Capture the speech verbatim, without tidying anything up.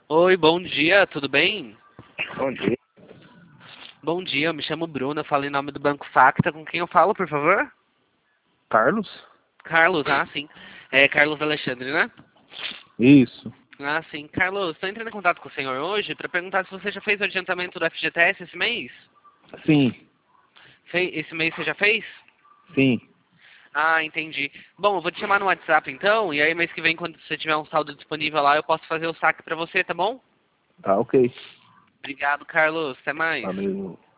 Oi, bom dia, tudo bem? Bom dia. Bom dia, eu me chamo Bruno, eu falo em nome do Banco Facta. Com quem eu falo, por favor? Carlos? Carlos, ah, sim. É Carlos Alexandre, né? Isso. Ah, sim. Carlos, estou entrando em contato com o senhor hoje para perguntar se você já fez o adiantamento do F G T S esse mês. Sim, Fe- Esse mês você já fez? sim. Ah, entendi. Bom, eu vou te chamar no WhatsApp então, e aí mês que vem, quando você tiver um saldo disponível lá, eu posso fazer o saque para você, tá bom? Tá ok. Obrigado, Carlos. Até mais. Valeu.